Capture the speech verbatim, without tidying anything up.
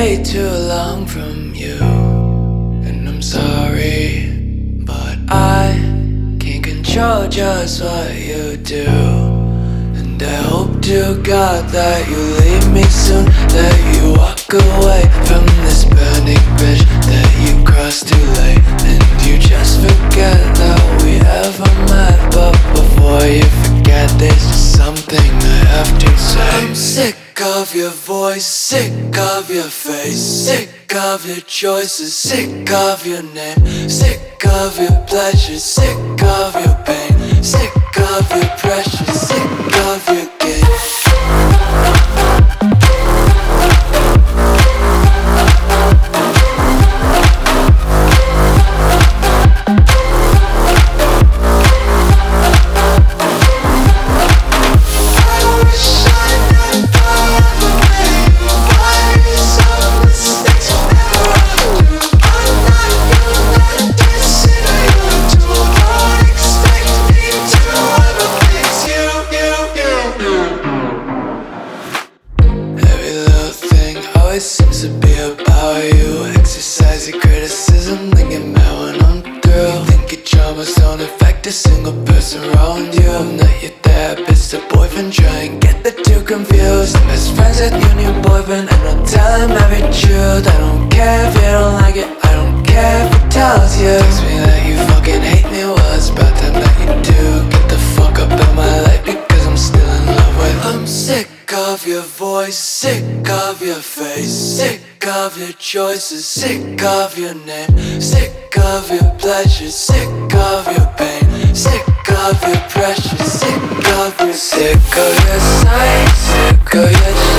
way too long from you. And I'm sorry, but I can't control just what you do. And I hope to God that you leave me soon, that you walk away from this burning bridge that you crossed too late, and you just forget that we ever met. But before you forget, there's just something I have to say. I'm sick of your voice, sick of your face, sick of your choices, sick of your name, sick of your pleasure, sick of your pain, sick of your pressure, sick of your game. It seems to be about you. Exercise your criticism, then get mad when I'm through. You think your traumas don't affect a single person around you. I'm not your therapist or boyfriend, try and get the two confused. I'm best friends with your new boyfriend, and I'll tell him every truth. I don't care if you don't like it, I don't care if he tells you. Text me that you fucking hate me, well it's about time that you do. Get the fuck up in my life because I'm still in love with. I'm sick of your voice, sick of your face, sick of your choices, sick of your name, sick of your pleasure, sick of your pain, sick of your pressure, sick of your sick of your sight, sick of your